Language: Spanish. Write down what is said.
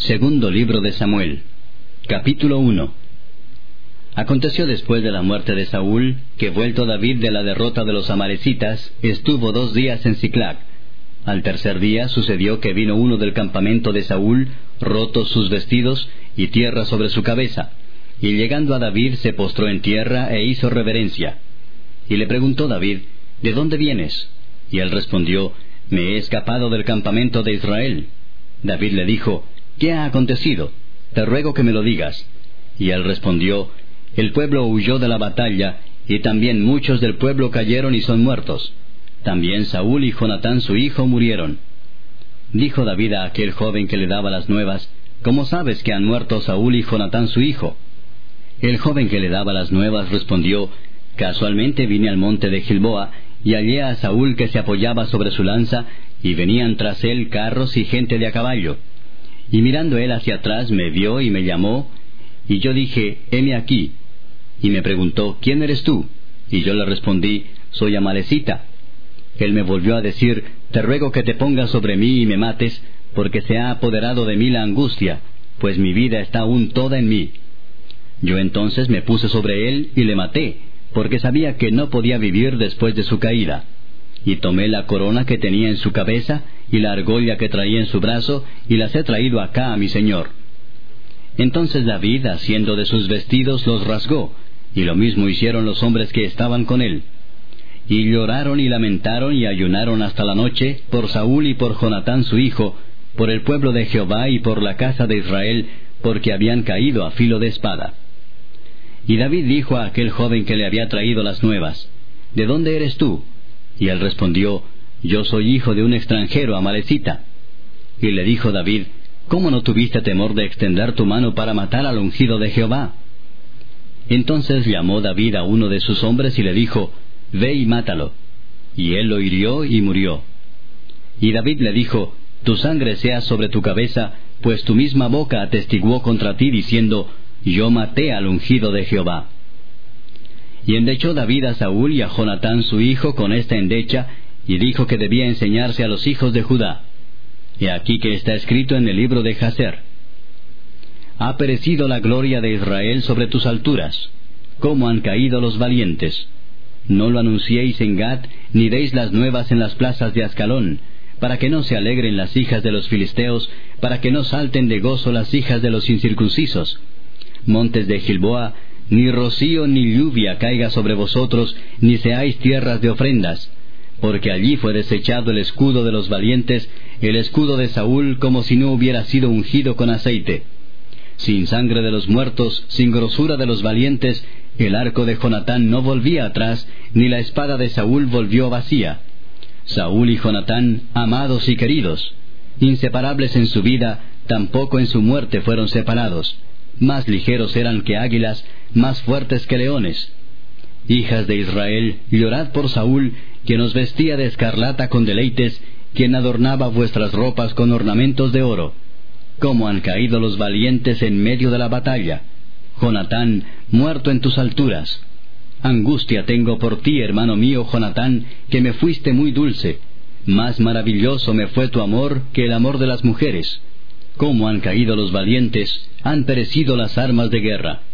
Segundo libro de Samuel, capítulo 1. Aconteció después de la muerte de Saúl, que vuelto David de la derrota de los amalecitas, estuvo 2 días en Siclag. Al tercer día sucedió que vino uno del campamento de Saúl, rotos sus vestidos y tierra sobre su cabeza, y llegando a David se postró en tierra e hizo reverencia. Y le preguntó David: ¿De dónde vienes? Y él respondió: Me he escapado del campamento de Israel. David le dijo: ¿Qué ha acontecido? Te ruego que me lo digas. Y él respondió: El pueblo huyó de la batalla, y también muchos del pueblo cayeron y son muertos. También Saúl y Jonatán su hijo murieron. Dijo David a aquel joven que le daba las nuevas: ¿Cómo sabes que han muerto Saúl y Jonatán su hijo? El joven que le daba las nuevas respondió: Casualmente vine al monte de Gilboa, y hallé a Saúl que se apoyaba sobre su lanza, y venían tras él carros y gente de a caballo. Y mirando él hacia atrás me vio y me llamó, y yo dije: heme aquí. Y me preguntó: ¿Quién eres tú? Y yo le respondí: Soy amalecita. Él me volvió a decir: Te ruego que te pongas sobre mí y me mates, porque se ha apoderado de mí la angustia, pues mi vida está aún toda en mí. Yo entonces me puse sobre él y le maté, porque sabía que no podía vivir después de su caída. Y tomé la corona que tenía en su cabeza y la argolla que traía en su brazo, y las he traído acá a mi señor. Entonces David, haciendo de sus vestidos, los rasgó, y lo mismo hicieron los hombres que estaban con él. Y lloraron y lamentaron y ayunaron hasta la noche por Saúl y por Jonatán su hijo, por el pueblo de Jehová y por la casa de Israel, porque habían caído a filo de espada. Y David dijo a aquel joven que le había traído las nuevas: ¿De dónde eres tú? Y él respondió: Yo soy hijo de un extranjero amalecita. Y le dijo David: ¿Cómo no tuviste temor de extender tu mano para matar al ungido de Jehová? Entonces llamó David a uno de sus hombres y le dijo: Ve y mátalo. Y él lo hirió y murió. Y David le dijo: Tu sangre sea sobre tu cabeza, pues tu misma boca atestiguó contra ti, diciendo: Yo maté al ungido de Jehová. Y endechó David a Saúl y a Jonatán su hijo con esta endecha, y dijo que debía enseñarse a los hijos de Judá. Y aquí que está escrito en el libro de Jaser: Ha perecido la gloria de Israel sobre tus alturas. ¿Cómo han caído los valientes? No lo anunciéis en Gat, ni deis las nuevas en las plazas de Ascalón, para que no se alegren las hijas de los filisteos, para que no salten de gozo las hijas de los incircuncisos. Montes de Gilboa, ni rocío ni lluvia caiga sobre vosotros, ni seáis tierras de ofrendas, porque allí fue desechado el escudo de los valientes, el escudo de Saúl, como si no hubiera sido ungido con aceite. Sin sangre de los muertos, sin grosura de los valientes, el arco de Jonatán no volvía atrás, ni la espada de Saúl volvió vacía. Saúl y Jonatán, amados y queridos, inseparables en su vida, tampoco en su muerte fueron separados. Más ligeros eran que águilas, más fuertes que leones. Hijas de Israel, llorad por Saúl, quien os vestía de escarlata con deleites, quien adornaba vuestras ropas con ornamentos de oro. Cómo han caído los valientes en medio de la batalla. Jonatán, muerto en tus alturas. Angustia tengo por ti, hermano mío Jonatán, que me fuiste muy dulce. Más maravilloso me fue tu amor que el amor de las mujeres. Cómo han caído los valientes, han perecido las armas de guerra.